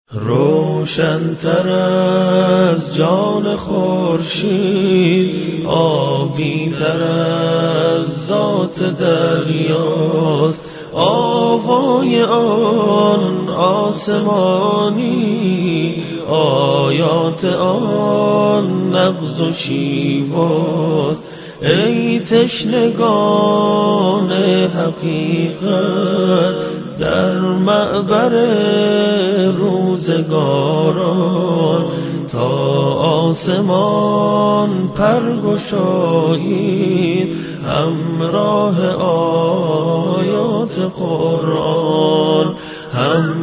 روشن‌تر از جان خورشید، آبی‌تر از ذات دریاست. آوای آن آسمانی، آیات آن نغز و شیواست. ای تشنگان حقیقت در معبر روزگاران، تا آسمان پرگشایید همراه آیات قرآن،